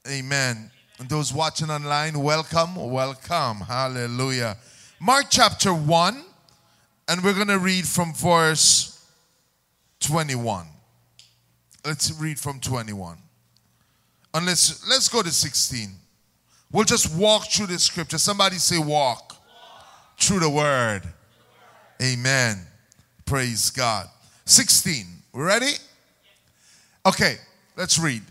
Amen. And those watching online, welcome, welcome. Hallelujah. Mark chapter 1, and we're going to read from verse 21. Let's read from 21. Let's go to 16. We'll just walk through the scripture. Somebody say walk. Through the word. Amen. Praise God. 16. We ready? Okay, let's read.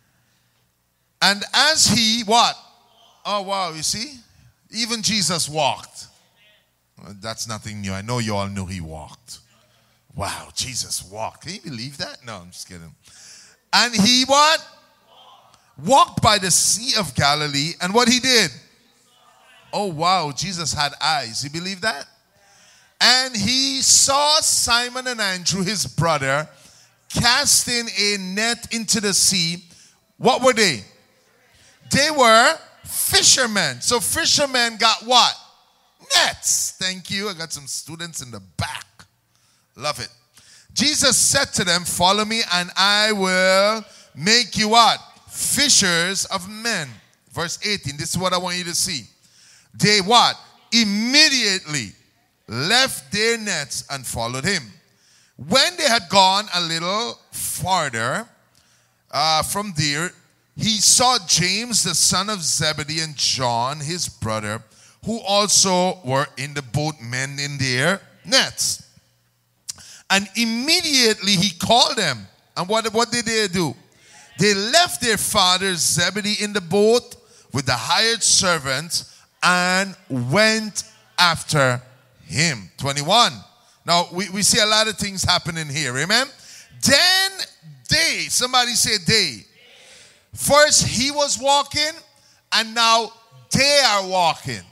And as he, what? Oh, wow, you see? Even Jesus walked. Well, that's nothing new. I know you all knew he walked. Wow, Jesus walked. Can you believe that? No, I'm just kidding. And he what? Walked by the Sea of Galilee. And what he did? Oh, wow, Jesus had eyes. You believe that? And he saw Simon and Andrew, his brother, casting a net into the sea. What were they? They were fishermen. So fishermen got what? Nets. Thank you. I got some students in the back. Love it. Jesus said to them, follow me and I will make you what? Fishers of men. Verse 18. This is what I want you to see. They what? Immediately left their nets and followed him. When they had gone a little farther from there, he saw James, the son of Zebedee, and John, his brother, who also were in the boat mending their nets. And immediately he called them. And what did they do? They left their father Zebedee in the boat with the hired servants and went after him. 21. Now, we see a lot of things happening here. Amen? Then they, somebody say they. First he was walking, and now they are walking.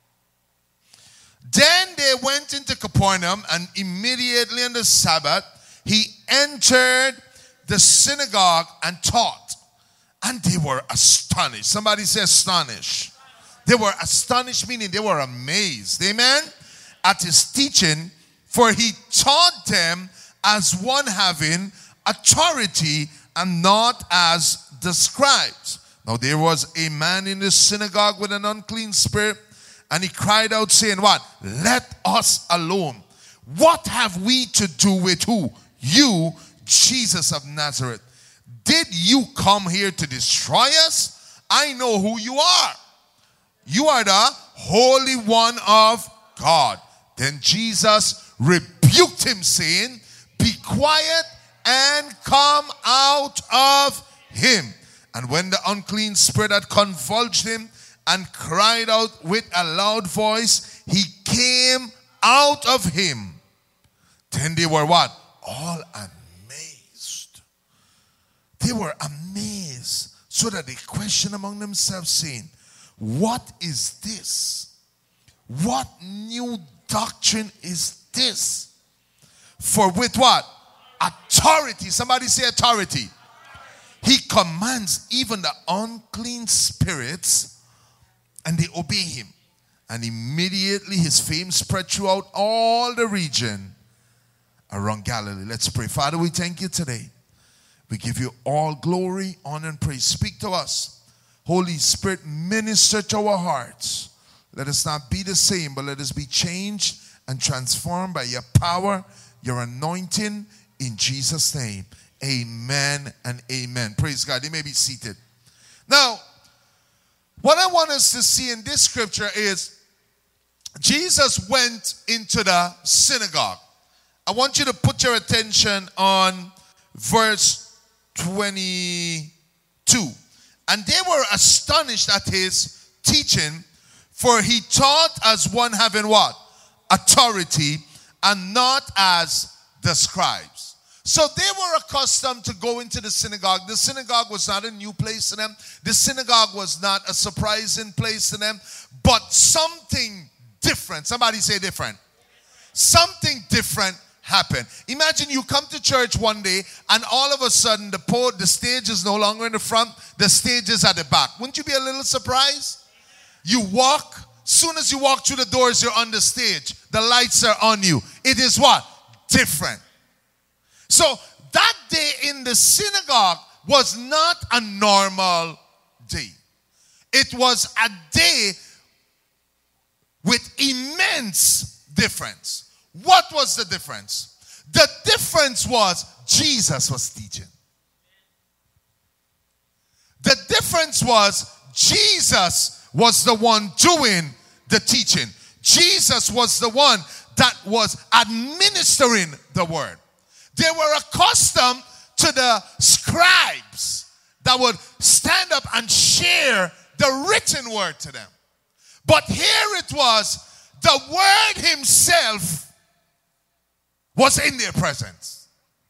Then they went into Capernaum, and immediately on the Sabbath, he entered the synagogue and taught. And they were astonished. Somebody say astonished. They were astonished, meaning they were amazed. Amen? At his teaching, for he taught them as one having authority and not as the scribes. Now there was a man in the synagogue with an unclean spirit, and he cried out saying, what? Let us alone. What have we to do with who? You, Jesus of Nazareth. Did you come here to destroy us? I know who you are. You are the Holy One of God. Then Jesus rebuked him, saying, be quiet and come out of him. And when the unclean spirit had convulsed him and cried out with a loud voice, he came out of him. Then they were what? All amazed. They were amazed, so that they questioned among themselves, saying, what is this? What new doctrine is this? For with what? Authority. Somebody say authority. He commands even the unclean spirits, and they obey him. And immediately his fame spread throughout all the region around Galilee. Let's pray. Father, we thank you today. We give you all glory, honor, and praise. Speak to us. Holy Spirit, minister to our hearts. Let us not be the same, but let us be changed and transformed by your power, your anointing, in Jesus' name. Amen and amen. Praise God. You may be seated. Now, what I want us to see in this scripture is Jesus went into the synagogue. I want you to put your attention on verse 22. And they were astonished at his teaching, for he taught as one having what? Authority, and not as the scribes. So they were accustomed to go into the synagogue. The synagogue was not a new place to them. The synagogue was not a surprising place to them. But something different. Somebody say different. Something different happened. Imagine you come to church one day and all of a sudden the stage is no longer in the front. The stage is at the back. Wouldn't you be a little surprised? You walk. Soon as you walk through the doors, you're on the stage. The lights are on you. It is what? Different. So that day in the synagogue was not a normal day. it was a day with immense difference. What was the difference? The difference was Jesus was teaching. The difference was Jesus was the one doing the teaching. Jesus was the one that was administering the word. They were accustomed to the scribes that would stand up and share the written word to them. But here it was, the word himself was in their presence.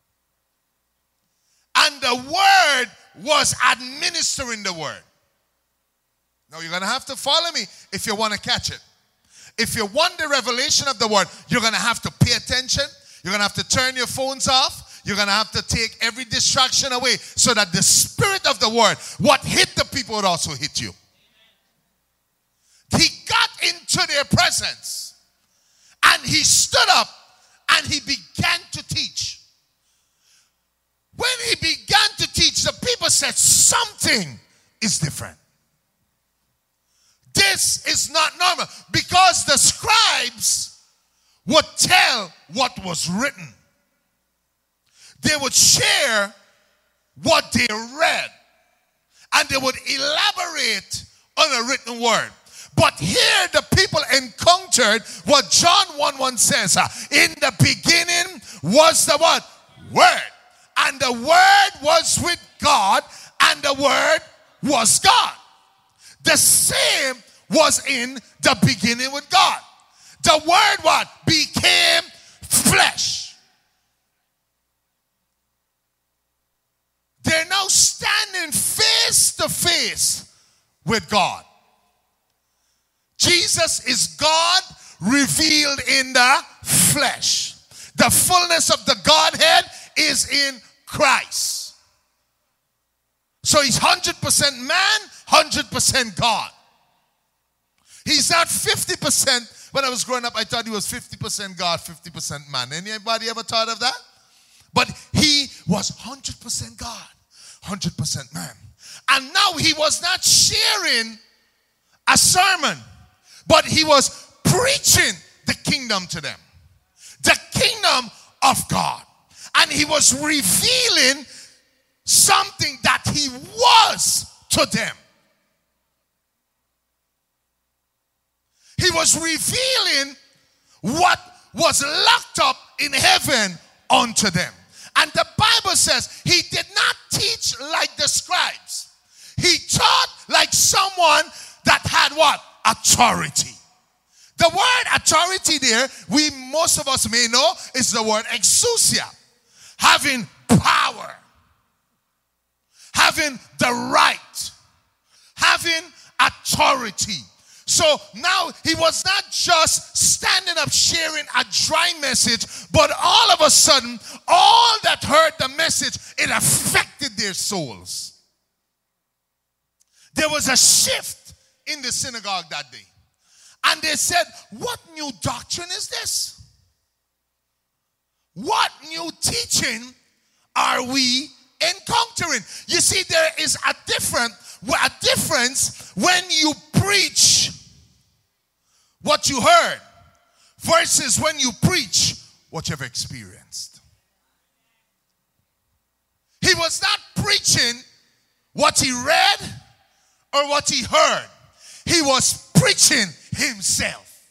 And the word was administering the word. Now you're going to have to follow me if you want to catch it. If you want the revelation of the word, you're going to have to pay attention. You're going to have to turn your phones off. You're going to have to take every distraction away so that the spirit of the word, what hit the people, would also hit you. He got into their presence and he stood up and he began to teach. When he began to teach, the people said, something is different. This is not normal, because the scribes would tell what was written. They would share what they read, and they would elaborate on a written word. But here the people encountered what John 1:1 says. In the beginning was the what? Word. And the word was with God, and the word was God. The same was in the beginning with God. The word what? Became flesh. They're now standing face to face with God. Jesus is God revealed in the flesh. The fullness of the Godhead is in Christ. So he's 100% man, 100% God. He's not 50%. When I was growing up, I thought he was 50% God, 50% man. Anybody ever thought of that? But he was 100% God, 100% man. And now he was not sharing a sermon, but he was preaching the kingdom to them. The kingdom of God. And he was revealing something that he was to them. He was revealing what was locked up in heaven unto them. And the Bible says he did not teach like the scribes. He taught like someone that had what? Authority. The word authority there, most of us may know, is the word exousia. Having power. Having the right. Having authority. So now he was not just standing up sharing a dry message, but all of a sudden, all that heard the message, it affected their souls. There was a shift in the synagogue that day. And they said, what new doctrine is this? What new teaching are we encountering? You see, there is a difference when you preach what you heard versus when you preach what you've experienced. He was not preaching what he read or what he heard. He was preaching himself.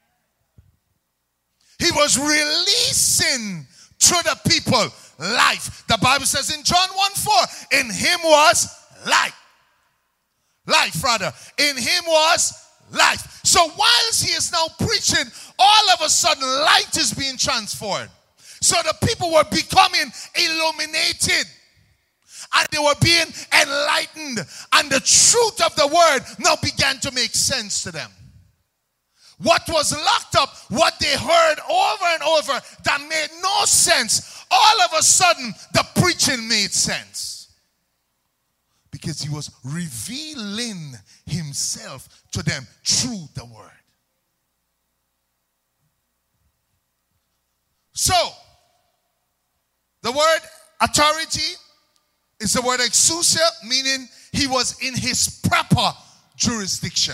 He was releasing to the people life. The Bible says in John 1:4, in him was life. Life, rather. In him was life. So whilst he is now preaching, all of a sudden light is being transferred. So the people were becoming illuminated. And they were being enlightened. And the truth of the word now began to make sense to them. What was locked up, what they heard over and over that made no sense, all of a sudden the preaching made sense. Because he was revealing himself to them through the word. So, the word authority is the word exousia, meaning he was in his proper jurisdiction.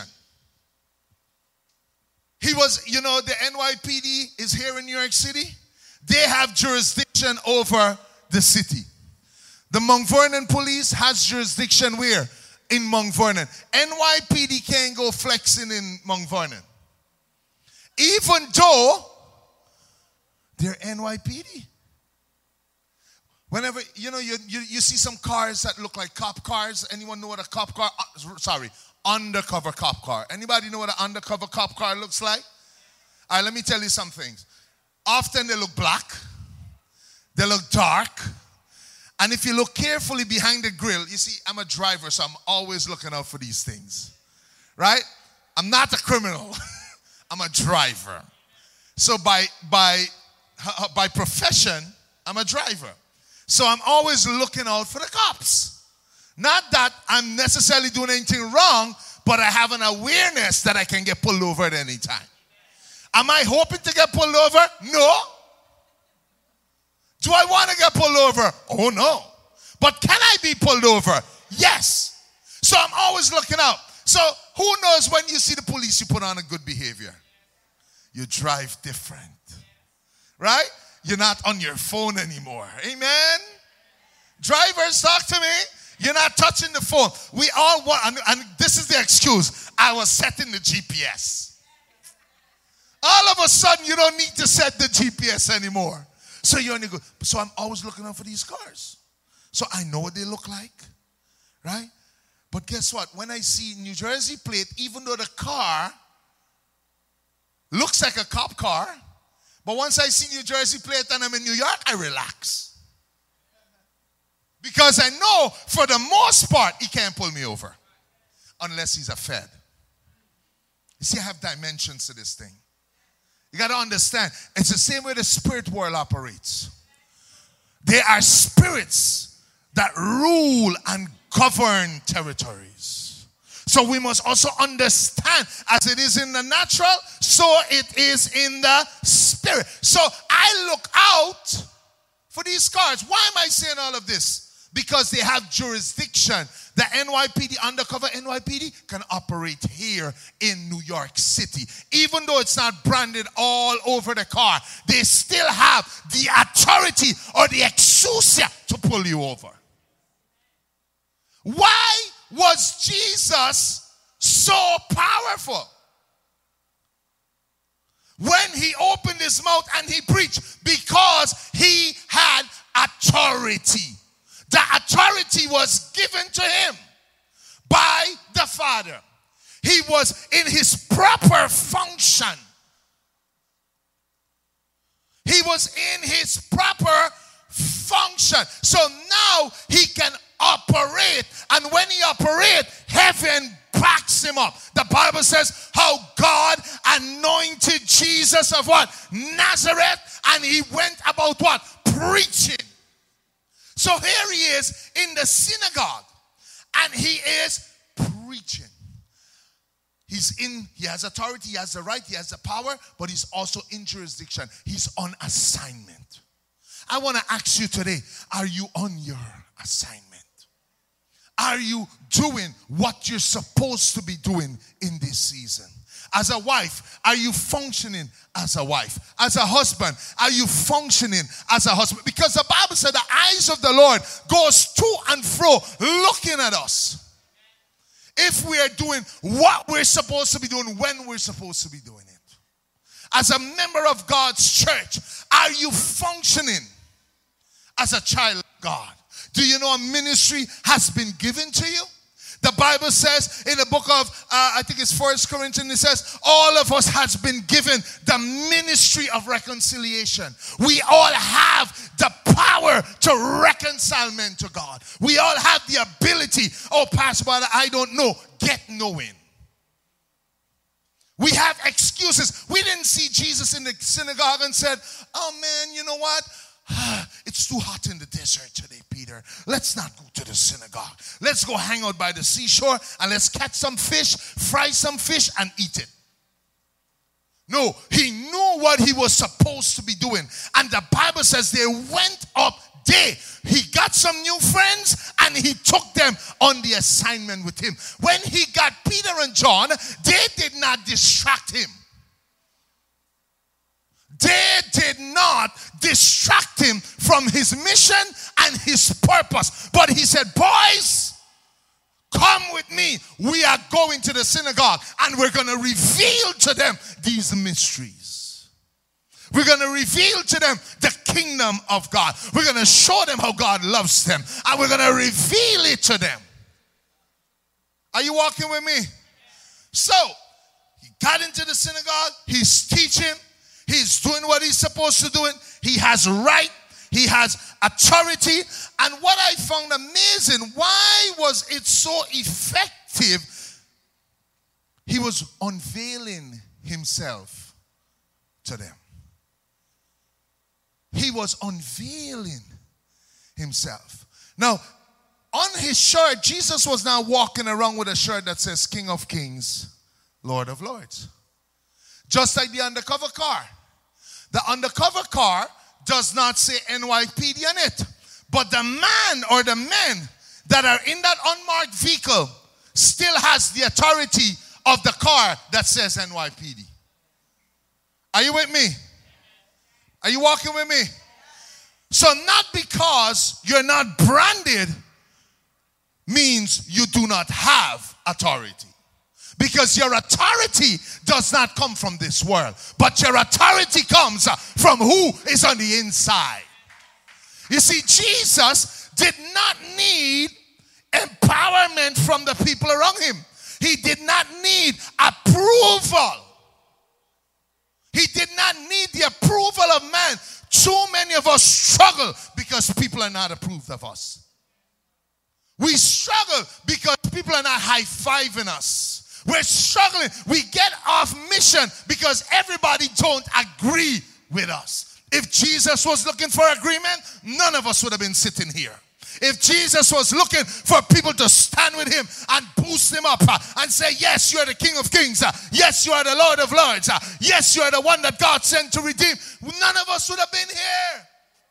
He was, you know, the NYPD is here in New York City. They have jurisdiction over the city. The Mount Vernon police has jurisdiction where? In Mount Vernon. NYPD can't go flexing in Mount Vernon. Even though they're NYPD. Whenever, you know, you see some cars that look like cop cars. Anyone know what a cop car, undercover cop car. Anybody know what an undercover cop car looks like? All right, let me tell you some things. Often they look black. They look dark. And if you look carefully behind the grill, you see, I'm a driver, so I'm always looking out for these things. Right? I'm not a criminal. I'm a driver. So by profession, I'm a driver. So I'm always looking out for the cops. Not that I'm necessarily doing anything wrong, but I have an awareness that I can get pulled over at any time. Am I hoping to get pulled over? No. Do I want to get pulled over? Oh, no. But can I be pulled over? Yes. So I'm always looking out. So who knows when you see the police, you put on a good behavior. You drive different. Right? You're not on your phone anymore. Amen? Drivers, talk to me. You're not touching the phone. We all want, and this is the excuse. I was setting the GPS. All of a sudden, you don't need to set the GPS anymore. So you're only good. So I'm always looking out for these cars. So I know what they look like. Right? But guess what? When I see New Jersey plate, even though the car looks like a cop car, but once I see New Jersey plate and I'm in New York, I relax. Because I know for the most part, he can't pull me over. Unless he's a Fed. You see, I have dimensions to this thing. You got to understand, it's the same way the spirit world operates. There are spirits that rule and govern territories. So we must also understand, as it is in the natural, so it is in the spirit. So I look out for these cars. Why am I saying all of this? Because they have jurisdiction. The NYPD, undercover NYPD, can operate here in New York City. Even though it's not branded all over the car, they still have the authority or the exousia to pull you over. Why was Jesus so powerful? When he opened his mouth and he preached, because he had authority. The authority was given to him by the Father. He was in his proper function. He was in his proper function. So now he can operate. And when he operates, heaven backs him up. The Bible says how God anointed Jesus of what? Nazareth. And he went about what? Preaching. So here he is in the synagogue, and he is preaching. He has authority, he has the right, he has the power, but he's also in jurisdiction. He's on assignment. I want to ask you today, are you on your assignment? Are you doing what you're supposed to be doing in this season? As a wife, are you functioning as a wife? As a husband, are you functioning as a husband? Because the Bible said the eyes of the Lord goes to and fro looking at us. If we are doing what we're supposed to be doing when we're supposed to be doing it. As a member of God's church, are you functioning as a child of God? Do you know a ministry has been given to you? The Bible says in the book of, I think it's 1 Corinthians, it says, all of us has been given the ministry of reconciliation. We all have the power to reconcile men to God. We all have the ability, oh, Pastor, I don't know, get knowing. We have excuses. We didn't see Jesus in the synagogue and said, oh man, you know what? It's too hot in the desert today, Peter. Let's not go to the synagogue. Let's go hang out by the seashore and let's catch some fish, fry some fish, and eat it. No, he knew what he was supposed to be doing. And the Bible says they went up day, he got some new friends and he took them on the assignment with him. When he got Peter and John, they did not distract him. They did not distract him from his mission and his purpose. But he said, boys, come with me. We are going to the synagogue and we're going to reveal to them these mysteries. We're going to reveal to them the kingdom of God. We're going to show them how God loves them. And we're going to reveal it to them. Are you walking with me? So, he got into the synagogue. He's teaching. He's doing what he's supposed to do. He has right. He has authority. And what I found amazing, why was it so effective? He was unveiling himself to them. He was unveiling himself. Now, on his shirt, Jesus was now walking around with a shirt that says King of Kings, Lord of Lords. Just like the undercover car. The undercover car does not say NYPD on it. But the man or the men that are in that unmarked vehicle still has the authority of the car that says NYPD. Are you with me? Are you walking with me? So not because you're not branded means you do not have authority. Because your authority does not come from this world. But your authority comes from who is on the inside. You see, Jesus did not need empowerment from the people around him. He did not need approval. He did not need the approval of man. Too many of us struggle because people are not approved of us. We struggle because people are not high-fiving us. We're struggling. We get off mission because everybody don't agree with us. If Jesus was looking for agreement, none of us would have been sitting here. If Jesus was looking for people to stand with him and boost him up and say, yes, you are the King of Kings. Yes, you are the Lord of Lords. Yes, you are the one that God sent to redeem. None of us would have been here.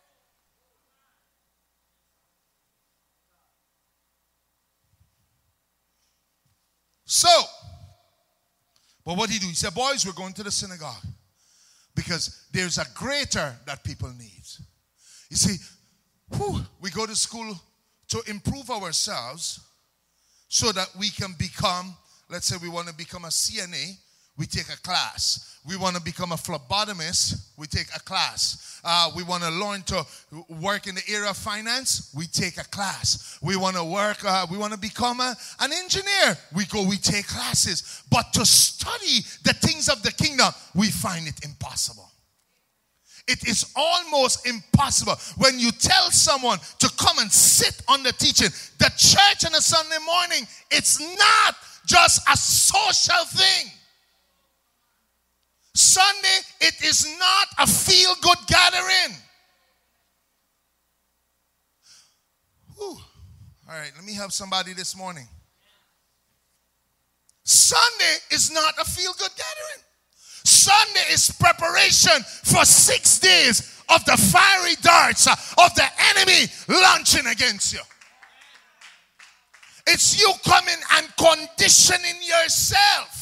So, but what did he do? He said, boys, we're going to the synagogue because there's a greater that people need. You see, we go to school to improve ourselves so that we can become, let's say we want to become a CNA, we take a class. We want to become a phlebotomist, we take a class. We want to learn to work in the area of finance, we take a class. We want to work, we want to become an engineer, we take classes. But to study the things of the kingdom, we find it impossible. It is almost impossible. When you tell someone to come and sit on the teaching, the church on a Sunday morning, it's not just a social thing. Sunday, it is not a feel-good gathering. Whew. All right, let me help somebody this morning. Sunday is not a feel-good gathering. Sunday is preparation for 6 days of the fiery darts of the enemy launching against you. It's you coming and conditioning yourself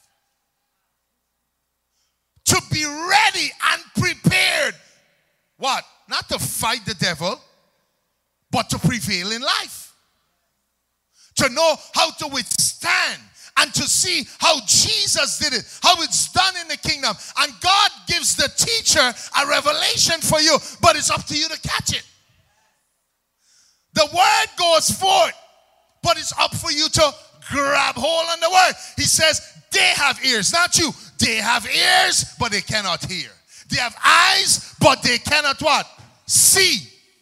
to be ready and prepared. What? Not to fight the devil, but to prevail in life. To know how to withstand and to see how Jesus did it, how it's done in the kingdom. And God gives the teacher a revelation for you, but it's up to you to catch it. The word goes forth, but it's up for you to grab hold on the word. He says, they have ears, not you. They have ears, but they cannot hear. They have eyes, but they cannot what? See.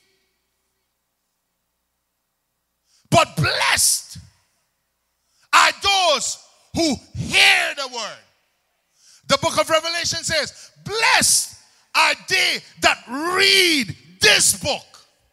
But blessed are those who hear the word. The book of Revelation says, blessed are they that read this book.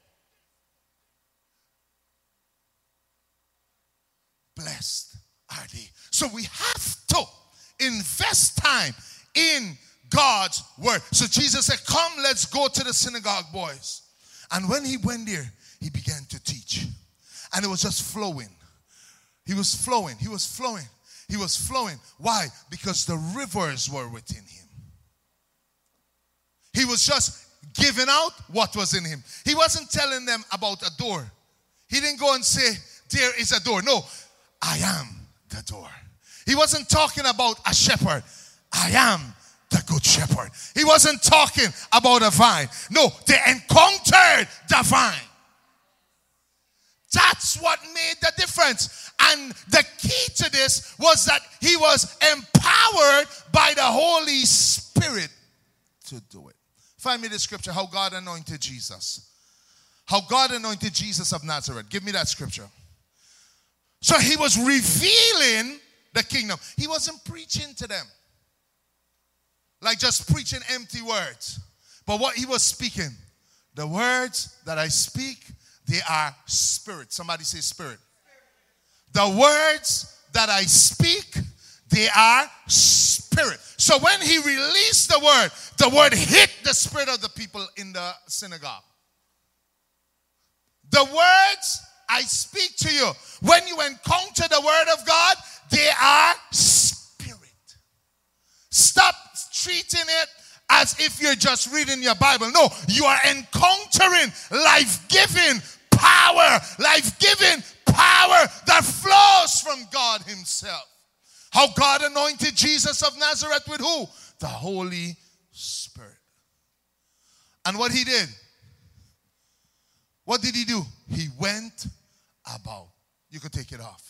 Blessed are they. So we have to invest time in God's word. So Jesus said, come, let's go to the synagogue, boys. And when he went there, he began to teach. And it was just flowing. He was flowing. He was flowing. He was flowing. Why? Because the rivers were within him. He was just giving out what was in him. He wasn't telling them about a door. He didn't go and say, there is a door. No, I am the door. He wasn't talking about a shepherd. I am the good shepherd. He wasn't talking about a vine. No, they encountered the vine. That's what made the difference. And the key to this was that he was empowered by the Holy Spirit to do it. Find me the scripture, how God anointed Jesus. How God anointed Jesus of Nazareth. Give me that scripture. So he was revealing the kingdom. He wasn't preaching to them. Like just preaching empty words. But what he was speaking, the words that I speak, they are spirit. Somebody say spirit. The words that I speak, they are spirit. So when he released the word hit the spirit of the people in the synagogue. The words I speak to you, when you encounter the word of God, they are spirit. Stop treating it as if you're just reading your Bible. No, you are encountering life-giving power. Life-giving power that flows from God himself. How God anointed Jesus of Nazareth with who? The Holy Spirit. And what he did? What did he do? He went about. You could take it off.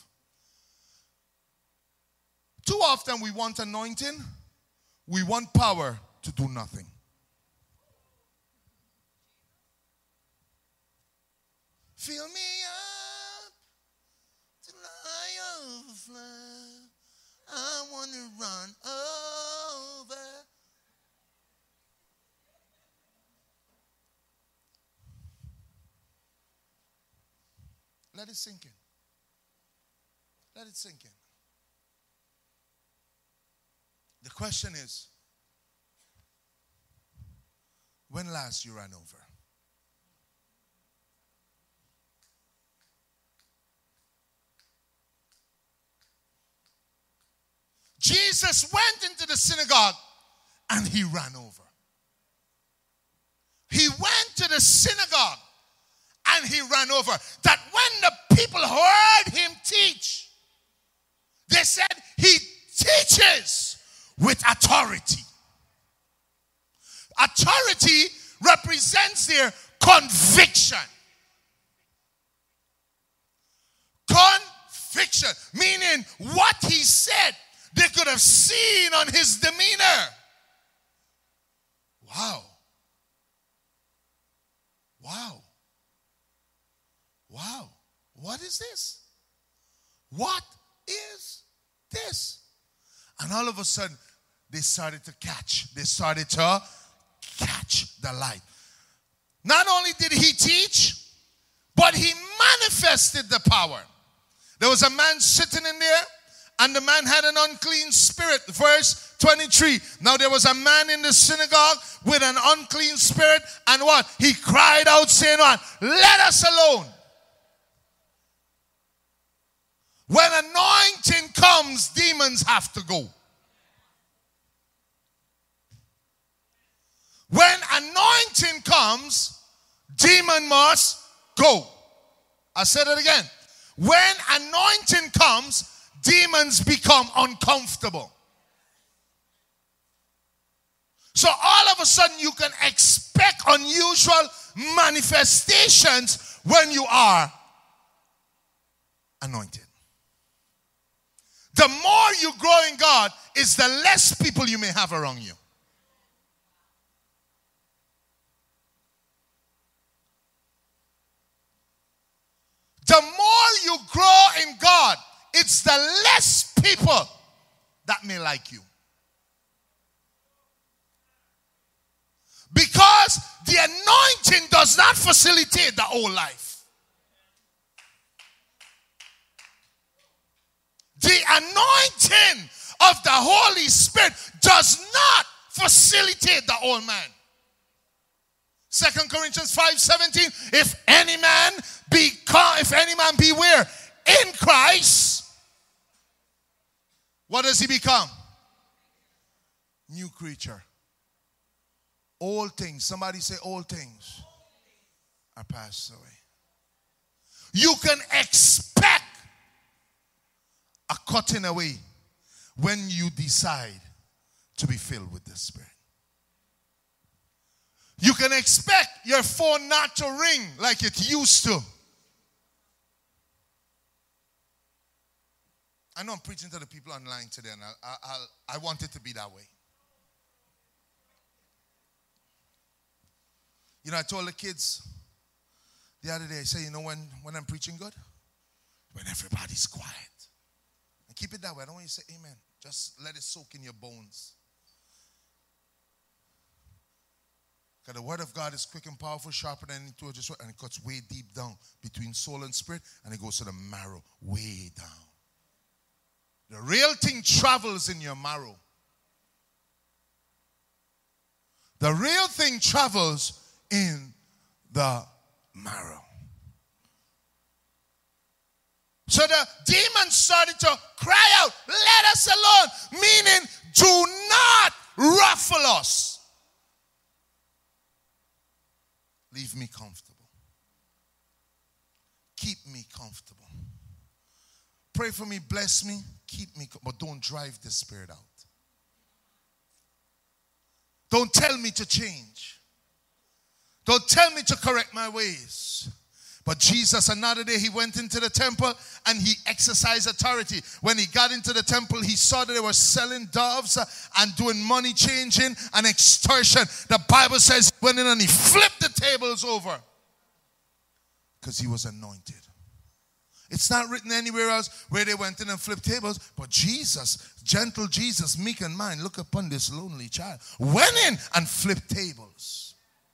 Too often we want anointing. We want power to do nothing. Fill me up till I overflow. I want to run over. Let it sink in. Let it sink in. The question is, when last you ran over? Jesus went into the synagogue and he ran over. He went to the synagogue and he ran over. That when the people heard him teach, they said he teaches with authority. Authority represents their conviction. Conviction, meaning what he said, they could have seen on his demeanor. Wow. Wow. Wow. What is this? What is this? And all of a sudden, they started to catch. They started to catch the light. Not only did he teach, but he manifested the power. There was a man sitting in there, and the man had an unclean spirit. Verse 23. Now there was a man in the synagogue with an unclean spirit, and what? He cried out saying what? Let us alone. When anointing comes, demons have to go. When anointing comes, demon must go. I said it again. When anointing comes, demons become uncomfortable. So all of a sudden you can expect unusual manifestations when you are anointed. The more you grow in God, is the less people you may have around you. The more you grow in God, it's the less people that may like you. Because the anointing does not facilitate the whole life. The anointing of the Holy Spirit does not facilitate the whole man. 2 Corinthians 5:17. If any man be where? In Christ, what does he become? New creature. All things, somebody say all things are passed away. You can expect a cutting away when you decide to be filled with the Spirit. You can expect your phone not to ring like it used to. I know I'm preaching to the people online today, and I want it to be that way. You know, I told the kids the other day, I say, you know when I'm preaching good? When everybody's quiet. And keep it that way. I don't want you to say amen. Just let it soak in your bones. Because the word of God is quick and powerful, sharper than any two-edged sword, and it cuts way deep down between soul and spirit, and it goes to the marrow, way down. The real thing travels in your marrow. The real thing travels in the marrow. So the demons started to cry out, let us alone, meaning do not ruffle us. Leave me comfortable. Keep me comfortable. Pray for me, bless me, keep me, but don't drive the Spirit out. Don't tell me to change. Don't tell me to correct my ways. But Jesus, another day, he went into the temple and he exercised authority. When he got into the temple, he saw that they were selling doves and doing money changing and extortion. The Bible says he went in and he flipped the tables over because he was anointed. It's not written anywhere else where they went in and flipped tables, but Jesus, gentle Jesus, meek and mild, look upon this lonely child, went in and flipped tables.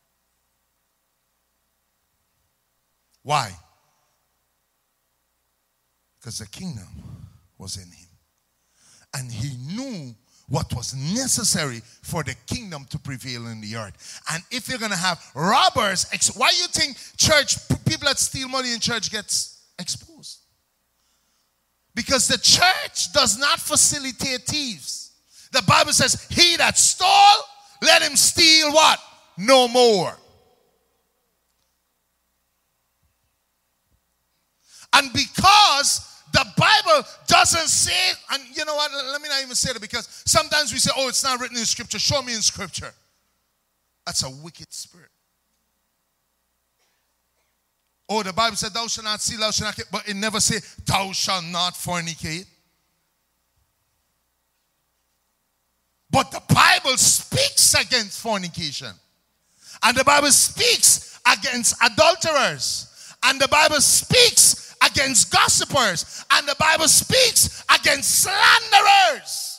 Why? Because the kingdom was in him. And he knew what was necessary for the kingdom to prevail in the earth. And if you're going to have robbers, why do you think church, people that steal money in church gets exposed? Because the church does not facilitate thieves. The Bible says, he that stole, let him steal what? No more. And because the Bible doesn't say, and you know what, let me not even say that, because sometimes we say, oh, it's not written in Scripture. Show me in Scripture. That's a wicked spirit. Oh, the Bible said, thou shalt not steal, thou shalt not kill, but it never say, thou shalt not fornicate. But the Bible speaks against fornication. And the Bible speaks against adulterers. And the Bible speaks against gossipers. And the Bible speaks against slanderers.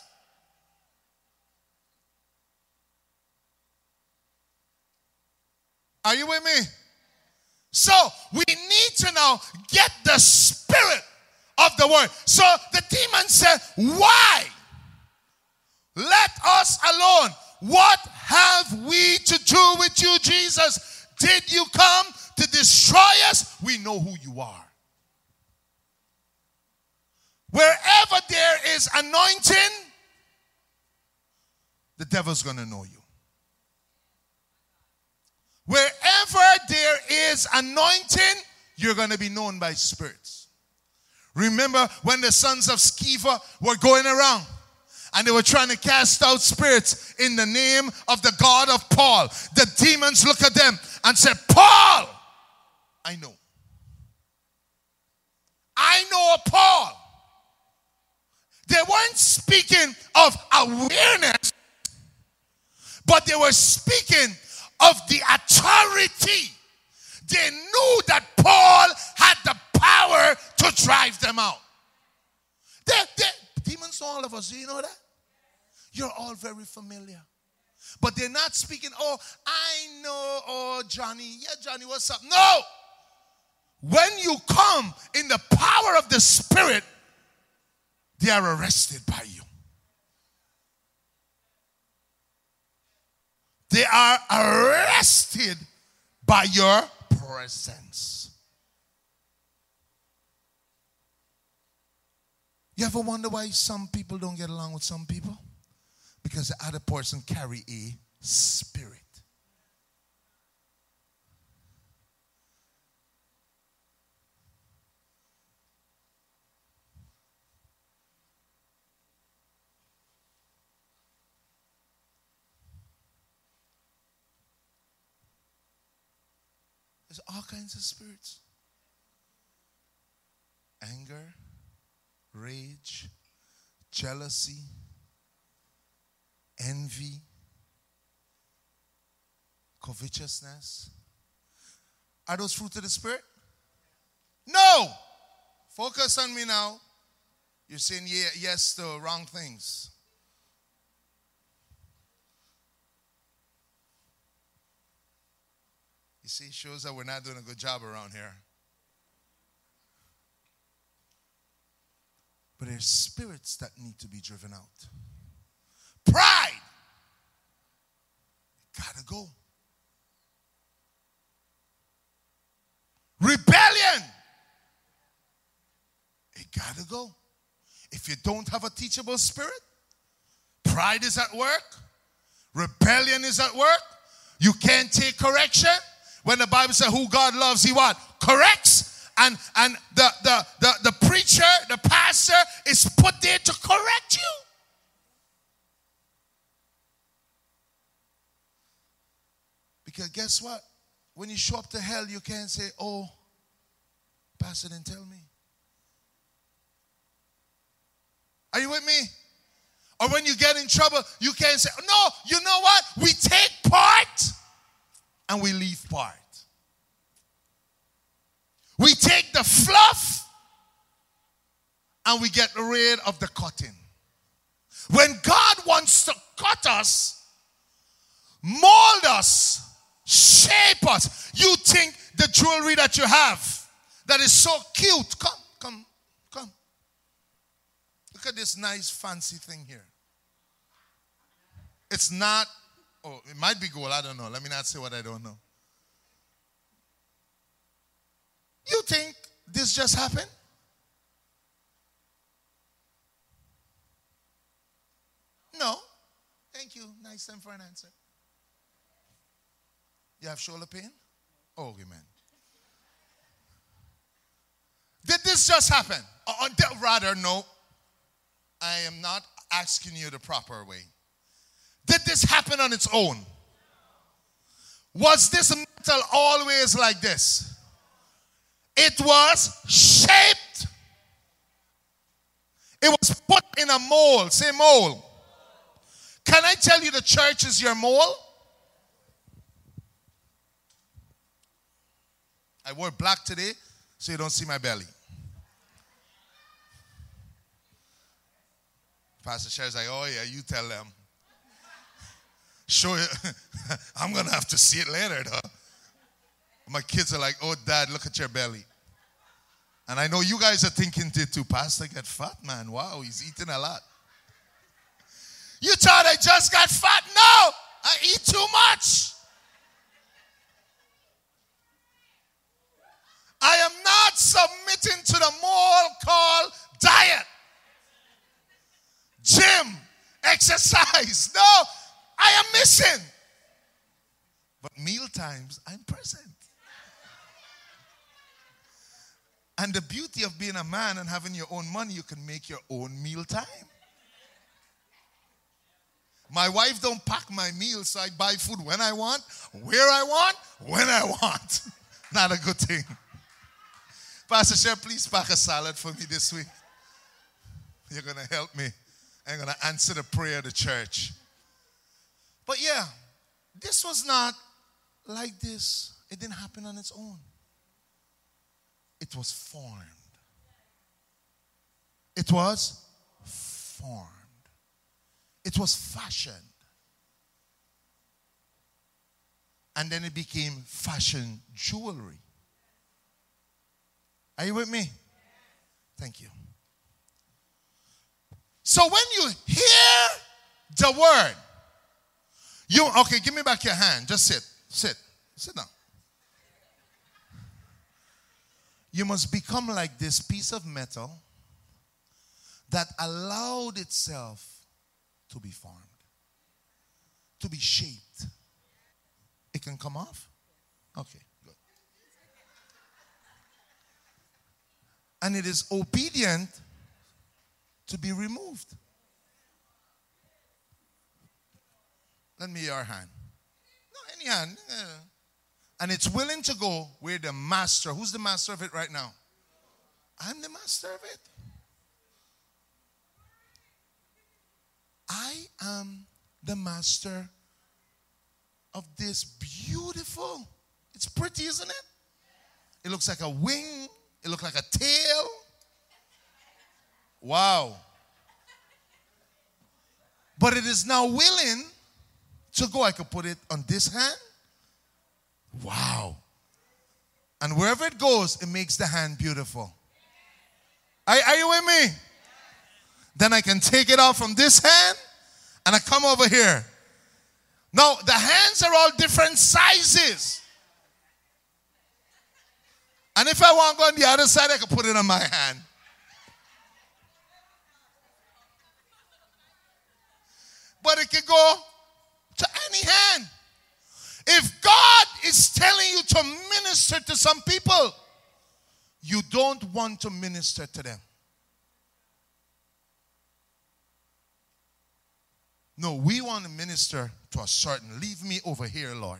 Are you with me? So we need to now get the spirit of the word. So the demon said, why? Let us alone. What have we to do with you, Jesus? Did you come to destroy us? We know who you are. Wherever there is anointing, the devil's going to know you. Wherever there is anointing, you're going to be known by spirits. Remember when the sons of Sceva were going around and they were trying to cast out spirits in the name of the God of Paul. The demons look at them and said, Paul, I know. I know a Paul. They weren't speaking of awareness, but they were speaking of the authority. They knew that Paul had the power to drive them out. Demons know all of us. Do you know that? You're all very familiar. But they're not speaking, oh, I know, oh, Johnny. Yeah, Johnny, what's up? No. When you come in the power of the Spirit, they are arrested by you. They are arrested by your presence. You ever wonder why some people don't get along with some people? Because the other person carry a spirit. There's all kinds of spirits. Anger, rage, jealousy, envy, covetousness. Are those fruits of the Spirit? No! Focus on me now. You're saying yes to wrong things. You see, it shows that we're not doing a good job around here. But there's spirits that need to be driven out. Pride. It gotta go. Rebellion. It gotta go. If you don't have a teachable spirit, pride is at work, rebellion is at work, you can't take correction. When the Bible says who God loves, he what? Corrects. And the preacher, the pastor is put there to correct you. Because guess what? When you show up to hell, you can't say, oh, pastor didn't tell me. Are you with me? Or when you get in trouble, you can't say, no, you know what? We take part and we leave part. We take the fluff and we get rid of the cutting. When God wants to cut us, mold us, shape us, you think the jewelry that you have that is so cute, come. Look at this nice fancy thing here. It's not, it might be gold, I don't know. Let me not say what I don't know. You think this just happened? No. Thank you. Nice time for an answer. You have shoulder pain? Oh, okay, man. Did this just happen? Or rather, no. I am not asking you the proper way. Did this happen on its own? Was this metal always like this? It was shaped. It was put in a mold. Say mold. Can I tell you the church is your mold? I wore black today so you don't see my belly. Pastor Sherry's like, oh yeah, you tell them. Show you. I'm going to have to see it later though. My kids are like, oh, Dad, look at your belly. And I know you guys are thinking it too. Pastor get fat, man. Wow, he's eating a lot. You thought I just got fat? No, I eat too much. I am not submitting to the mold called diet, gym, exercise. No, I am missing. But meal times, I'm present. And the beauty of being a man and having your own money, you can make your own meal time. My wife don't pack my meals, so I buy food when I want, where I want, when I want. Not a good thing. Pastor Sher, please pack a salad for me this week. You're going to help me. I'm going to answer the prayer of the church. But yeah, this was not like this. It didn't happen on its own. It was formed. It was formed. It was fashioned. And then it became fashion jewelry. Are you with me? Thank you. So when you hear the word, okay, give me back your hand. Just sit. Sit down. You must become like this piece of metal that allowed itself to be formed, to be shaped. It can come off? Okay, good. And it is obedient to be removed. Lend me your hand. No, any hand. And it's willing to go where the master, who's the master of it right now? I'm the master of it. I am the master of this beautiful, it's pretty, isn't it? It looks like a wing. It looks like a tail. Wow. But it is now willing to go. I could put it on this hand. Wow. And wherever it goes, it makes the hand beautiful. Are you with me? Then I can take it out from this hand and I come over here. Now, the hands are all different sizes. And if I want to go on the other side, I can put it on my hand. But it can go to any hand. If God is telling you to minister to some people, you don't want to minister to them. No, we want to minister to a certain. Leave me over here, Lord.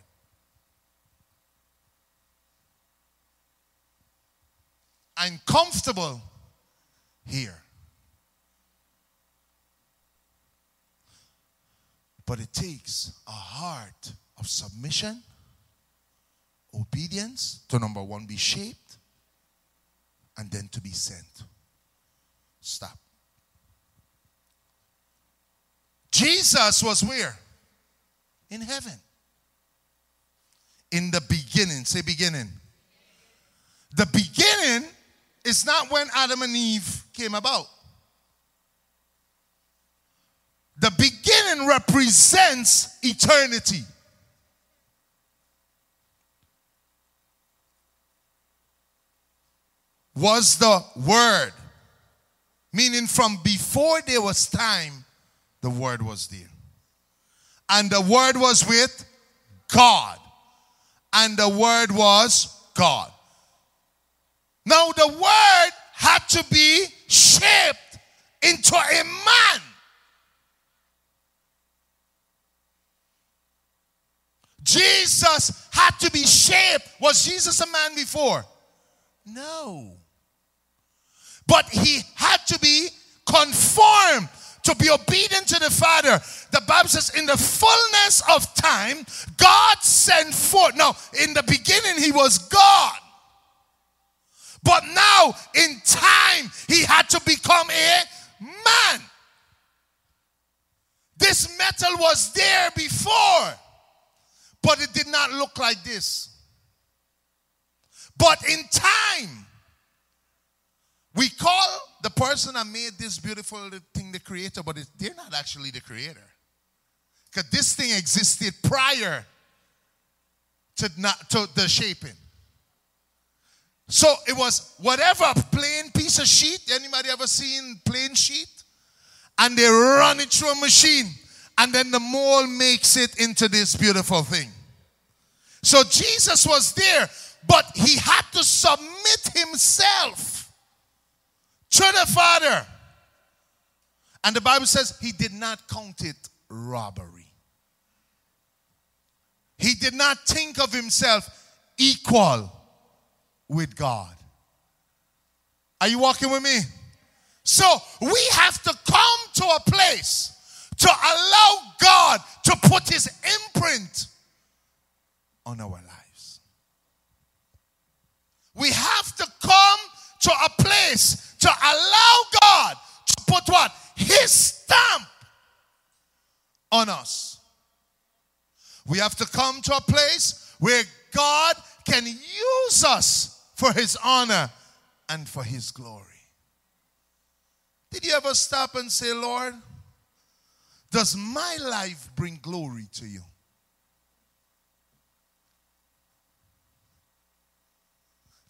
I'm comfortable here. But it takes a heart of submission, obedience to number one, be shaped, and then to be sent. Stop. Jesus was where? In heaven. In the beginning. Say beginning. The beginning is not when Adam and Eve came about. The beginning represents eternity. Was the Word. Meaning from before there was time, the Word was there. And the Word was with God. And the Word was God. Now the Word had to be shaped into a man. Jesus had to be shaped. Was Jesus a man before? No. But he had to be conformed to be obedient to the Father. The Bible says in the fullness of time, God sent forth. Now, in the beginning, he was God. But now, in time, he had to become a man. This metal was there before, but it did not look like this. But in time, we call the person that made this beautiful thing the creator, but they're not actually the creator. Because this thing existed prior to the shaping. So it was whatever plain piece of sheet. Anybody ever seen plain sheet? And they run it through a machine. And then the mold makes it into this beautiful thing. So Jesus was there, but he had to submit himself to the Father. And the Bible says he did not count it robbery. He did not think of himself equal with God. Are you walking with me? So we have to come to a place to allow God to put his imprint on our lives. We have to come to a place to allow God to put what? His stamp on us. We have to come to a place where God can use us for his honor and for his glory. Did you ever stop and say, Lord, does my life bring glory to you?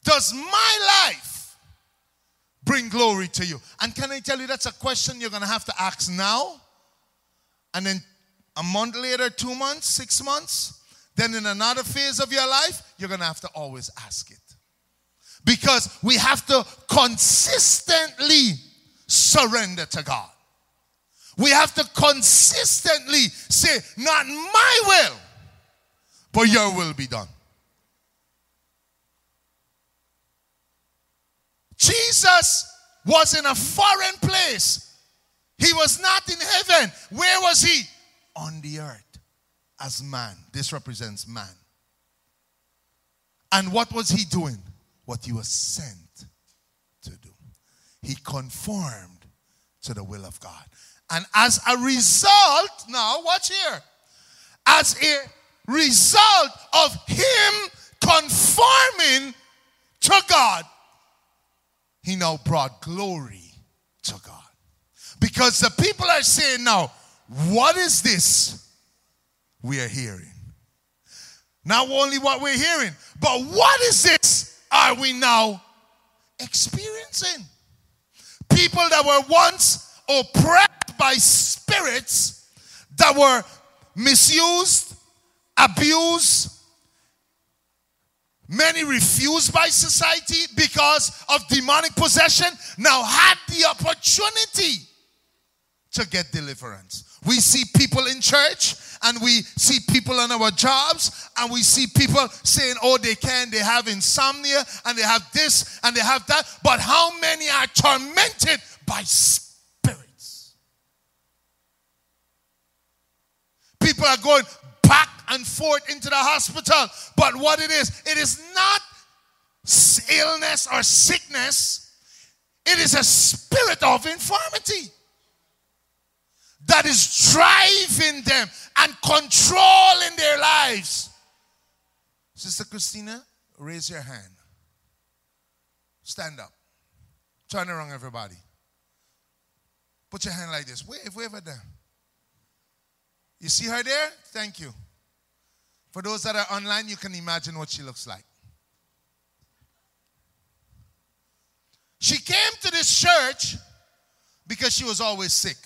does my life bring glory to you? And can I tell you, that's a question you're going to have to ask now. And then a month later, 2 months, 6 months, then in another phase of your life, you're going to have to always ask it. Because we have to consistently surrender to God. We have to consistently say, not my will, but your will be done. Jesus was in a foreign place. He was not in heaven. Where was he? On the earth as man. This represents man. And what was he doing? What he was sent to do. He conformed to the will of God. And as a result, now watch here. As a result of him conforming to God, he now brought glory to God. Because the people are saying now, what is this we are hearing? Not only what we're hearing, but what is this are we now experiencing? People that were once oppressed by spirits, that were misused, abused, many refused by society because of demonic possession, now had the opportunity to get deliverance. We see people in church, and we see people on our jobs, and we see people saying, oh, they have insomnia, and they have this, and they have that. But how many are tormented by spirits? People are going back and forth into the hospital. But what it is not illness or sickness. It is a spirit of infirmity that is driving them and controlling their lives. Sister Christina, raise your hand. Stand up. Turn around, everybody. Put your hand like this. Wave over there. You see her there? Thank you. For those that are online, you can imagine what she looks like. She came to this church because she was always sick.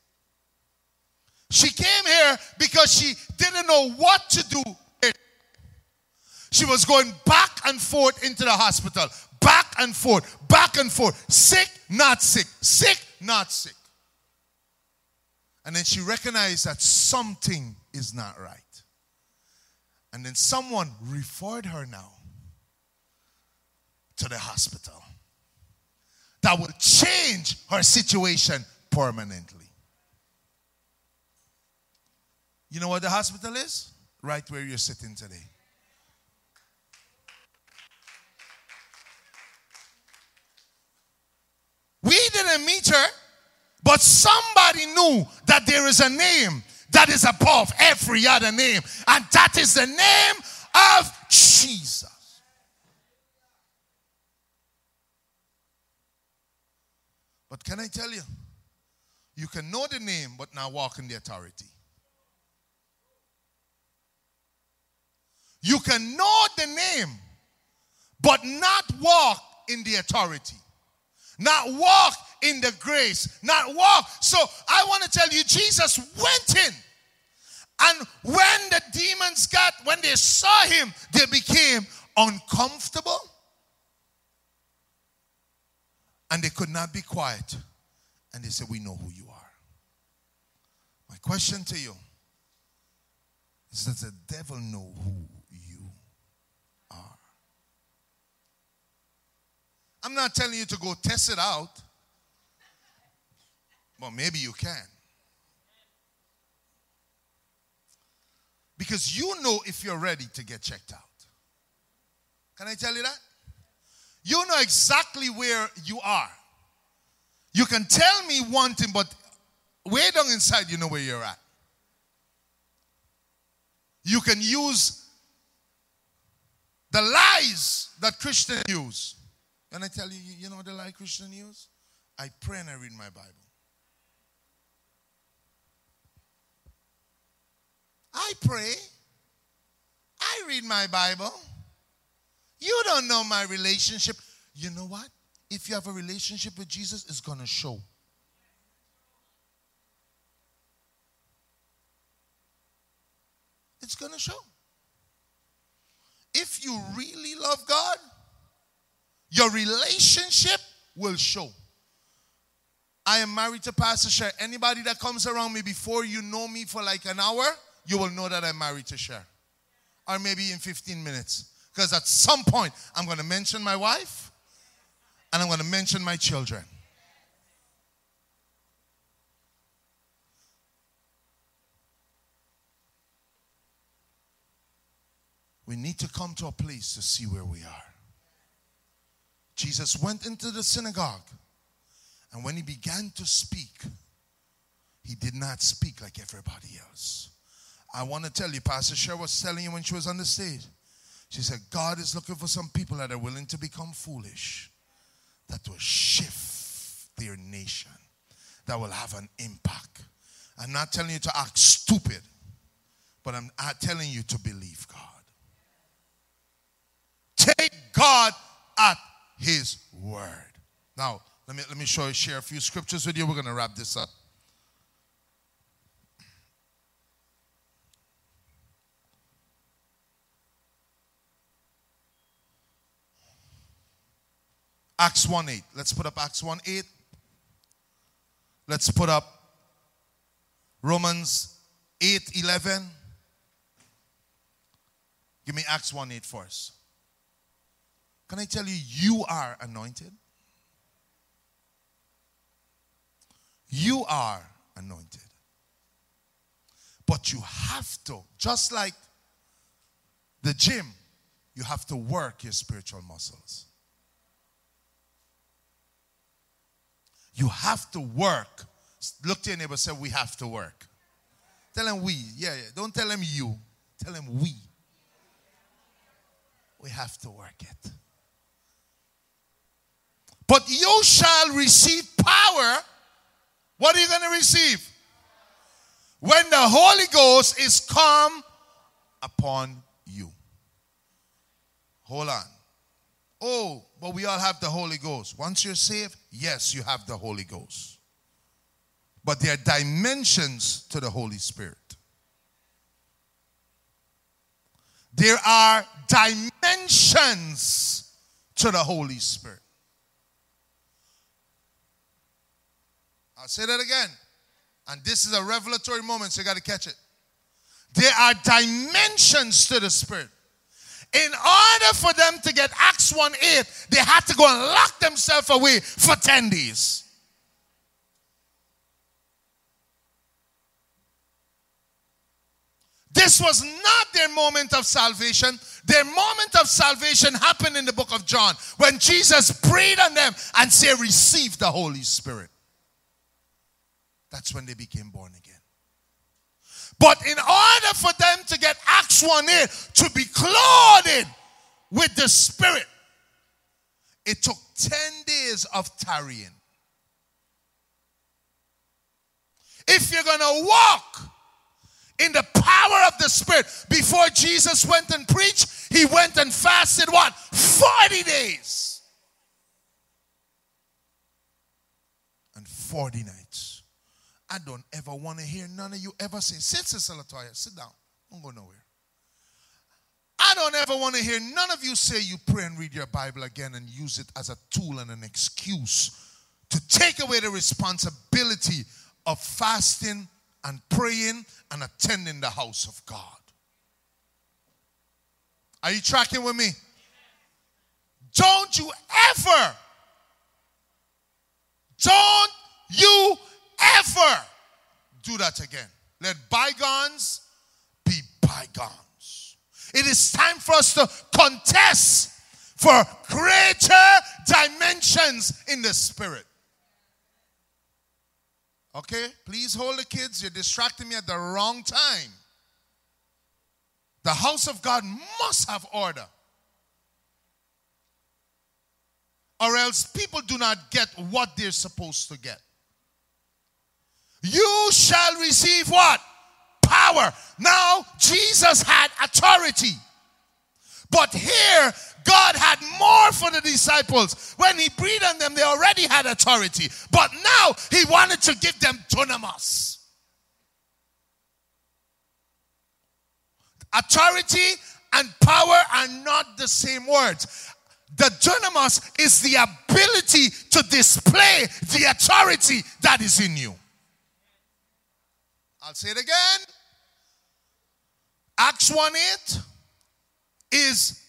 She came here because she didn't know what to do. She was going back and forth into the hospital. Back and forth. Back and forth. Sick, not sick. Sick, not sick. And then she recognized that something is not right. And then someone referred her now to the hospital that will change her situation permanently. You know what the hospital is? Right where you're sitting today. We didn't meet her, but somebody knew that there is a name that is above every other name, and that is the name of Jesus. But can I tell you, you can know the name but not walk in the authority. You can know the name but not walk in the authority. Not walk in the grace. Not walk. So I want to tell you, Jesus went in. And when the demons when they saw him, they became uncomfortable. And they could not be quiet. And they said, we know who you are. My question to you is, does the devil know who you are? I'm not telling you to go test it out. Well, maybe you can. Because you know if you're ready to get checked out. Can I tell you that? You know exactly where you are. You can tell me one thing, but way down inside, you know where you're at. You can use the lies that Christians use. Can I tell you, you know what the lie Christians use? I pray and I read my Bible. I pray. I read my Bible. You don't know my relationship. You know what? If you have a relationship with Jesus, it's going to show. It's going to show. If you really love God, your relationship will show. I am married to Pastor Cher. Anybody that comes around me before you know me for like an hour, you will know that I'm married to Cher. Or maybe in 15 minutes. Because at some point, I'm going to mention my wife and I'm going to mention my children. We need to come to a place to see where we are. Jesus went into the synagogue, and when he began to speak, he did not speak like everybody else. I want to tell you, Pastor Cher was telling you when she was on the stage, she said, God is looking for some people that are willing to become foolish, that will shift their nation, that will have an impact. I'm not telling you to act stupid, but I'm telling you to believe God. Take God at his word. Now, let me share a few scriptures with you. We're going to wrap this up. Acts 1:8. Let's put up Acts 1:8. Let's put up Romans 8:11. Give me Acts 1:8 first. Can I tell you, you are anointed? You are anointed. But you have to, just like the gym, you have to work your spiritual muscles. You have to work. Look to your neighbor and say, we have to work. Tell him we. Yeah. Don't tell him you. Tell him we. We have to work it. But you shall receive power. What are you going to receive? When the Holy Ghost is come upon you. Hold on. Oh, but we all have the Holy Ghost. Once you're saved, yes, you have the Holy Ghost. But there are dimensions to the Holy Spirit. There are dimensions to the Holy Spirit. I'll say that again. And this is a revelatory moment, so you got to catch it. There are dimensions to the Spirit. In order for them to get Acts 1:8, they had to go and lock themselves away for 10 days. This was not their moment of salvation. Their moment of salvation happened in the book of John when Jesus prayed on them and said, receive the Holy Spirit. That's when they became born again. But in order for them to get Acts 1:8, to be clothed with the Spirit, it took 10 days of tarrying. If you're going to walk in the power of the Spirit, before Jesus went and preached, he went and fasted what? 40 days. And 40 nights. I don't ever want to hear none of you ever say, sit, Sister Latoya, sit down. Don't go nowhere. I don't ever want to hear none of you say you pray and read your Bible again and use it as a tool and an excuse to take away the responsibility of fasting and praying and attending the house of God. Are you tracking with me? Don't you ever do that again. Let bygones be bygones. It is time for us to contest for greater dimensions in the Spirit. Okay? Please hold the kids. You're distracting me at the wrong time. The house of God must have order. Or else people do not get what they're supposed to get. You shall receive what? Power. Now, Jesus had authority. But here, God had more for the disciples. When he breathed on them, they already had authority. But now, he wanted to give them dunamis. Authority and power are not the same words. The dunamis is the ability to display the authority that is in you. I'll say it again. Acts 1:8 is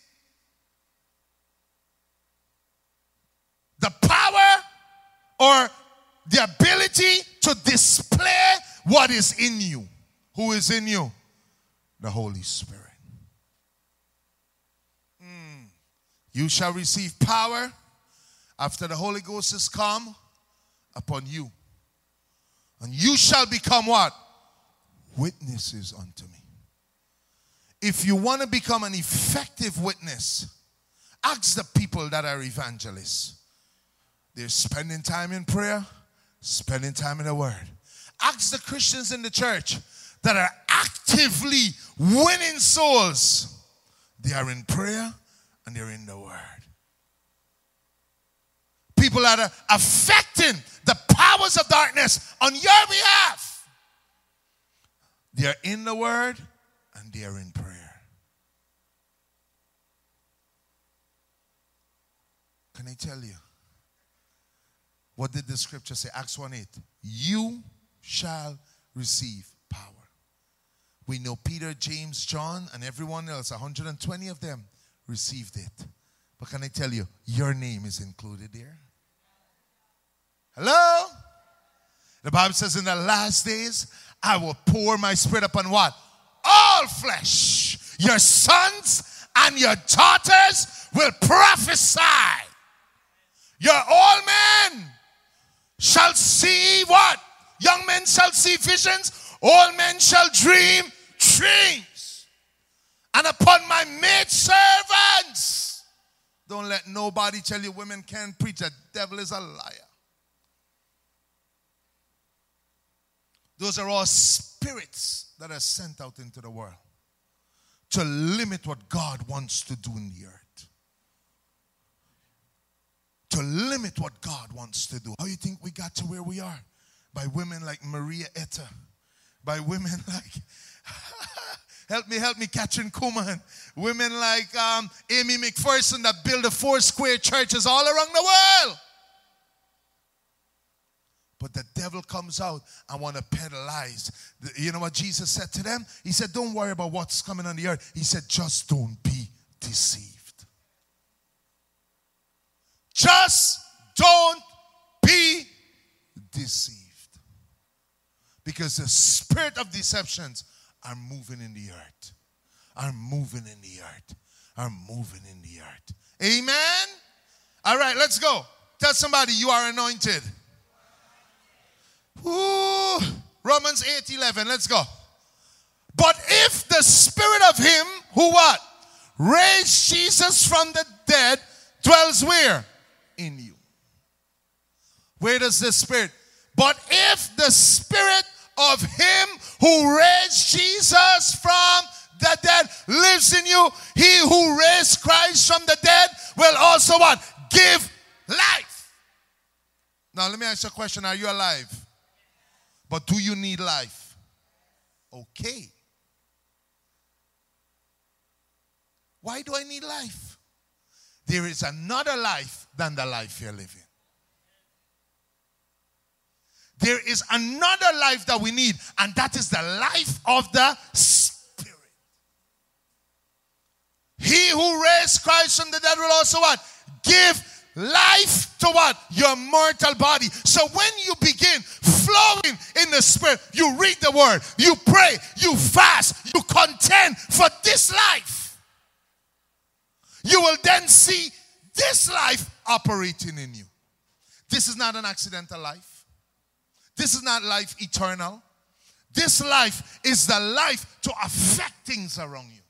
the power or the ability to display what is in you. Who is in you? The Holy Spirit. You shall receive power after the Holy Ghost is come upon you. And you shall become what? Witnesses unto me. If you want to become an effective witness, ask the people that are evangelists. They're spending time in prayer, spending time in the Word. Ask the Christians in the church that are actively winning souls. They are in prayer and they're in the Word. People that are affecting the powers of darkness on your behalf. They are in the Word and they are in prayer. Can I tell you? What did the scripture say? Acts 1:8. You shall receive power. We know Peter, James, John, and everyone else, 120 of them, received it. But can I tell you, your name is included there? Hello? The Bible says in the last days, I will pour my spirit upon what? All flesh. Your sons and your daughters will prophesy. Your old men shall see what? Young men shall see visions. Old men shall dream dreams. And upon my maidservants. Don't let nobody tell you women can't preach. The devil is a liar. Those are all spirits that are sent out into the world to limit what God wants to do in the earth. To limit what God wants to do. How you think we got to where we are? By women like Maria Etta. By women like, help me, Catherine Kuhlman. Women like Amy McPherson that build the 4 square churches all around the world. But the devil comes out and want to peddleize. You know what Jesus said to them? He said, don't worry about what's coming on the earth. He said, just don't be deceived. Just don't be deceived. Because the spirit of deceptions are moving in the earth. Are moving in the earth. Are moving in the earth. Amen? All right, let's go. Tell somebody you are anointed. Ooh, Romans 8:11. Let's go. But if the spirit of him who what? Raised Jesus from the dead dwells where? In you. Where does the spirit? But if the spirit of him who raised Jesus from the dead lives in you, he who raised Christ from the dead will also what? Give life. Now let me ask you a question. Are you alive? But do you need life? Okay. Why do I need life? There is another life than the life you're living. There is another life that we need, and that is the life of the Spirit. He who raised Christ from the dead will also what? Give life to what? Your mortal body. So when you begin flowing in the Spirit, you read the word, you pray, you fast, you contend for this life. You will then see this life operating in you. This is not an accidental life. This is not life eternal. This life is the life to affect things around you.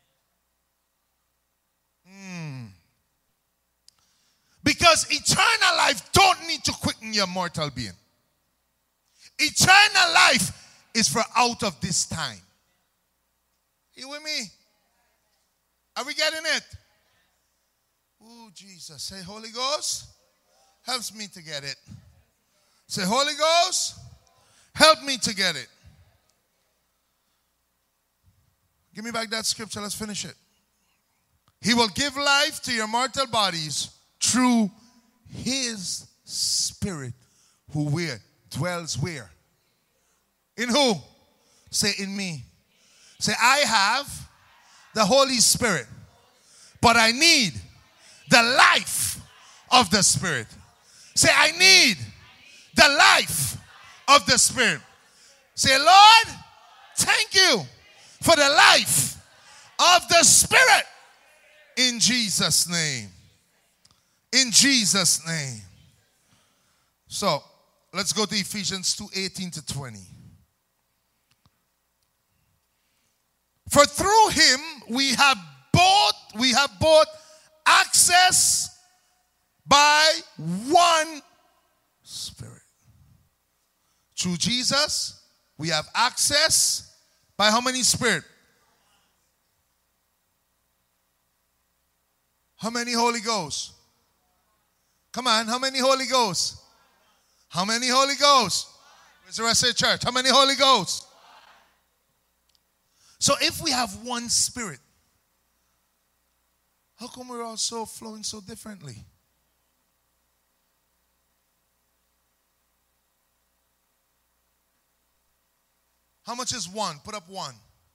Because eternal life don't need to quicken your mortal being. Eternal life is for out of this time. You with me? Are we getting it? Oh, Jesus. Say, Holy Ghost, helps me to get it. Say, Holy Ghost, help me to get it. Give me back that scripture. Let's finish it. He will give life to your mortal bodies through his spirit who where? Dwells where? In who? Say, in me. Say, I have the Holy Spirit, but I need the life of the Spirit. Say, I need the life of the Spirit. Say, Lord, thank you for the life of the Spirit. In Jesus' name. In Jesus' name. So, let's go to Ephesians 2:18 to 20. For through him we have both access by one Spirit. Through Jesus, we have access by how many Spirit? How many Holy Ghost? Come on, how many Holy Ghost? How many Holy Ghost? Where's the rest of the church? How many Holy Ghost? So if we have one Spirit, how come we're all so flowing so differently? How much is one? Put up one.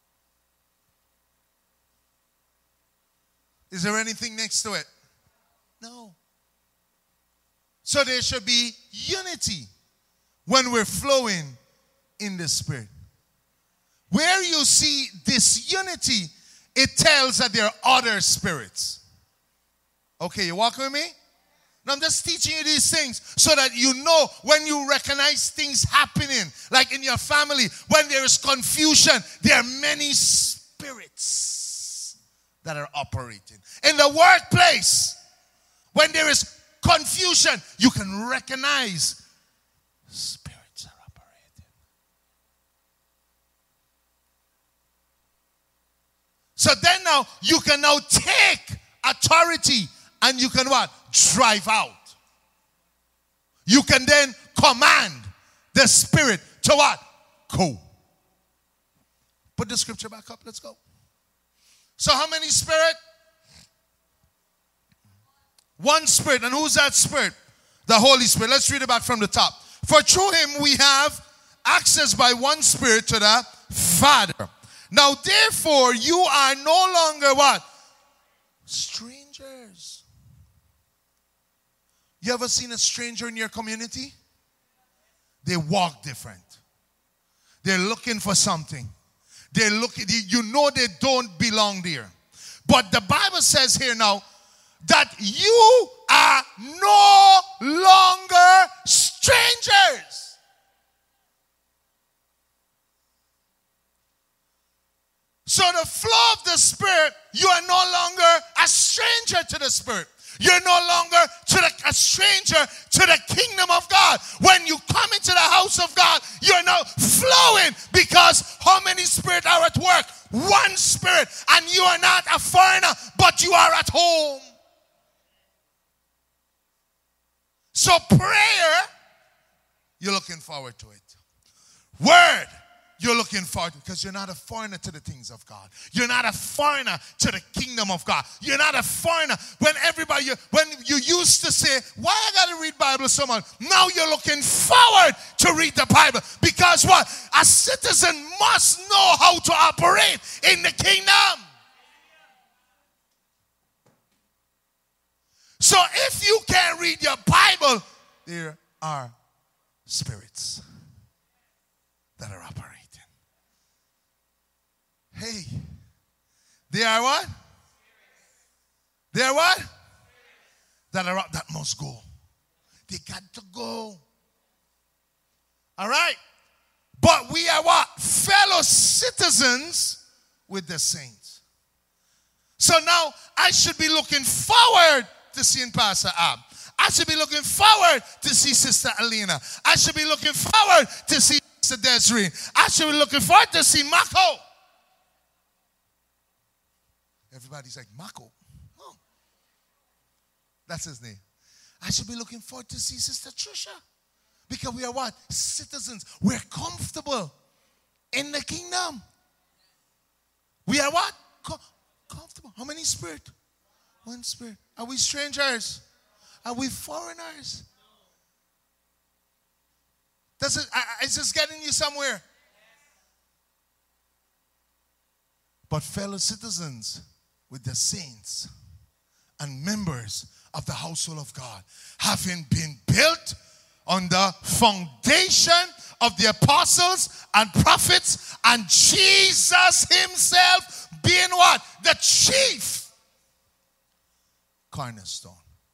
Is there anything next to it? No. So there should be unity when we're flowing in the Spirit. Where you see disunity, it tells that there are other spirits. Okay, you walking with me? Now I'm just teaching you these things so that you know when you recognize things happening, like in your family, when there is confusion, there are many spirits that are operating. In the workplace, when there is confusion, you can recognize spirits are operating. So then now, you can now take authority and you can what? Drive out. You can then command the spirit to what? Go. Put the scripture back up. Let's go. So how many spirit? One Spirit. And who's that Spirit? The Holy Spirit. Let's read it back from the top. For through him we have access by one Spirit to the Father. Now therefore you are no longer what? Strangers. You ever seen a stranger in your community? They walk different. They're looking for something. They're looking, you know they don't belong there. But the Bible says here now that you are no longer strangers. So the flow of the Spirit, you are no longer a stranger to the Spirit. You're no longer a stranger to the kingdom of God. When you come into the house of God, you're now flowing because how many spirits are at work? One Spirit, and you are not a foreigner, but you are at home. So prayer, you're looking forward to it. Word, you're looking forward to it because you're not a foreigner to the things of God. You're not a foreigner to the kingdom of God. You're not a foreigner. When you used to say, why I got to read Bible so much? Now you're looking forward to read the Bible because what? A citizen must know how to operate in the kingdom. So if you can't read your Bible, there are spirits that are operating. Hey, they are what? They are what? That must go. They got to go. All right? But we are what? Fellow citizens with the saints. So now I should be looking forward to seeing Pastor Ab. I should be looking forward to see Sister Alina. I should be looking forward to see Sister Desiree. I should be looking forward to see Mako. Everybody's like, Marco. Oh. That's his name. I should be looking forward to see Sister Trisha. Because we are what? Citizens. We're comfortable in the kingdom. We are what? Comfortable. How many spirit? One spirit. Are we strangers? Are we foreigners? Is this getting you somewhere? But fellow citizens with the saints and members of the household of God, having been built on the foundation of the apostles and prophets, and Jesus himself being what? The chief cornerstone.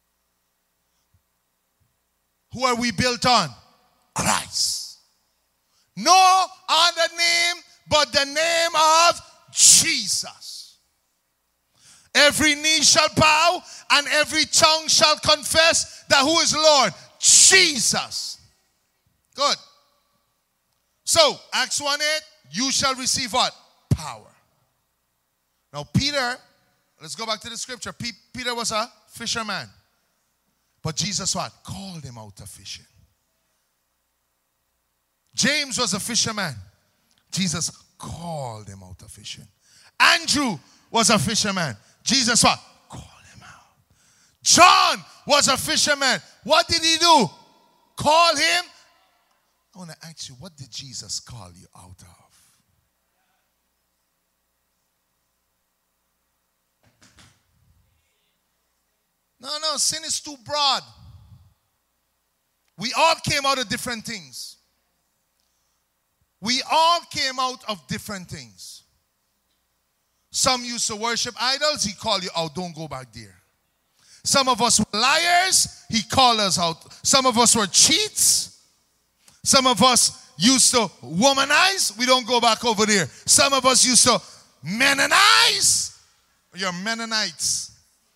Who are we built on? Christ. No other name but the name of Jesus. Every knee shall bow and every tongue shall confess that who is Lord? Jesus. Good. So, Acts 1:8, you shall receive what? Power. Now, Peter, let's go back to the scripture. Peter was a fisherman. But Jesus what? Called him out of fishing. James was a fisherman. Jesus called him out of fishing. Andrew was a fisherman. Jesus what? Called him out. John was a fisherman. What did he do? Call him. I want to ask you, what did Jesus call you out of? No, sin is too broad. We all came out of different things. We all came out of different things. Some used to worship idols. He called you out. Don't go back there. Some of us were liars. He called us out. Some of us were cheats. Some of us used to womanize. We don't go back over there. Some of us used to Mennonize. You're Mennonites.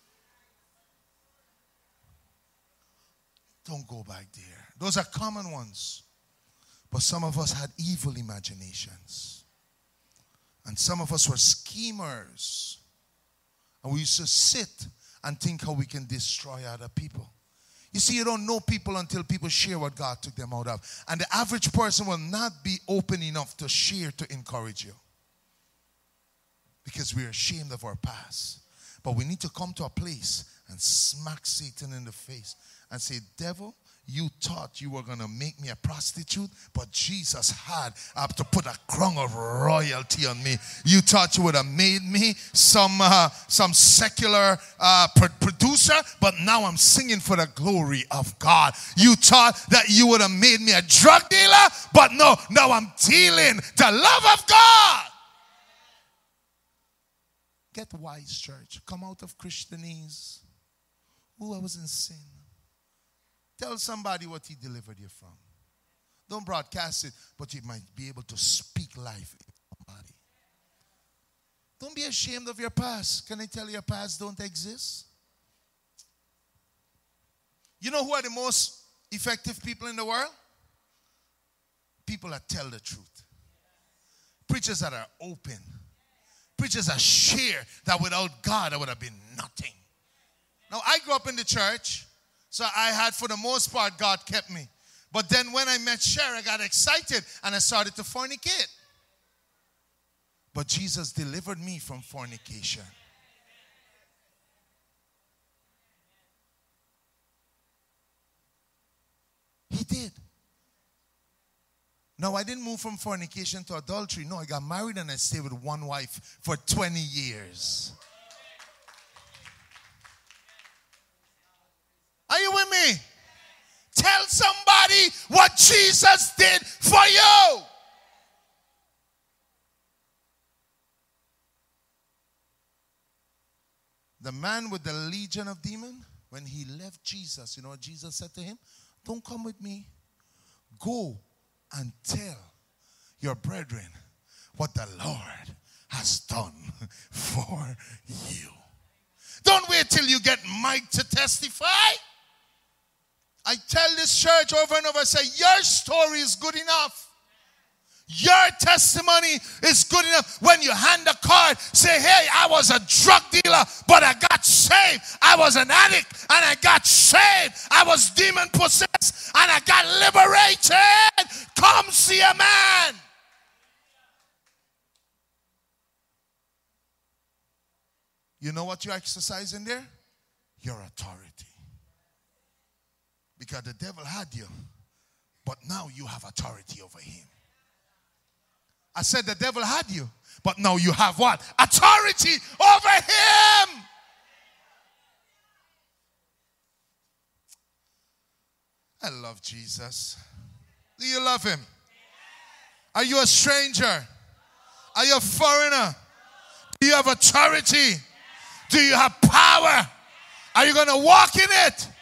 Don't go back there. Those are common ones. But some of us had evil imaginations. And some of us were schemers. And we used to sit and think how we can destroy other people. You see, you don't know people until people share what God took them out of. And the average person will not be open enough to share to encourage you. Because we're ashamed of our past. But we need to come to a place and smack Satan in the face and say, devil, you thought you were going to make me a prostitute, but Jesus had to put a crown of royalty on me. You thought you would have made me some secular producer, but now I'm singing for the glory of God. You thought that you would have made me a drug dealer, but no, now I'm dealing the love of God. Get wise, church. Come out of Christianese. Oh, I was in sin. Tell somebody what he delivered you from. Don't broadcast it, but you might be able to speak life in somebody. Don't be ashamed of your past. Can I tell you your past don't exist? You know who are the most effective people in the world? People that tell the truth. Preachers that are open. Preachers that share that without God I would have been nothing. Now I grew up in the church. So I had, for the most part, God kept me. But then when I met Cher, I got excited and I started to fornicate. But Jesus delivered me from fornication. He did. No, I didn't move from fornication to adultery. No, I got married and I stayed with one wife for 20 years. Are you with me? Tell somebody what Jesus did for you. The man with the legion of demons, when he left Jesus, you know what Jesus said to him? Don't come with me. Go and tell your brethren what the Lord has done for you. Don't wait till you get mic to testify. I tell this church over and over, I say, your story is good enough. Your testimony is good enough. When you hand a card, say, hey, I was a drug dealer, but I got saved. I was an addict, and I got saved. I was demon possessed, and I got liberated. Come see a man. You know what you exercise in there? Your authority. Because the devil had you, but now you have authority over him. I said the devil had you, but now you have what? Authority over him. I love Jesus. Do you love him? Are you a stranger? Are you a foreigner? Do you have authority? Do you have power? Are you going to walk in it?